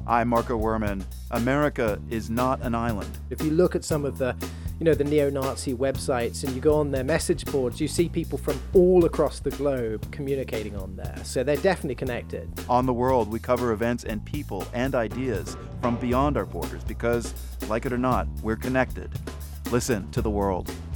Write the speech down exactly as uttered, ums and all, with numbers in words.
I'm Marco Werman. America is not an island. If you look at some of the, you know, the neo-Nazi websites and you go on their message boards, you see people from all across the globe communicating on there. So they're definitely connected. On The World, we cover events and people and ideas from beyond our borders because, like it or not, we're connected. Listen to The World.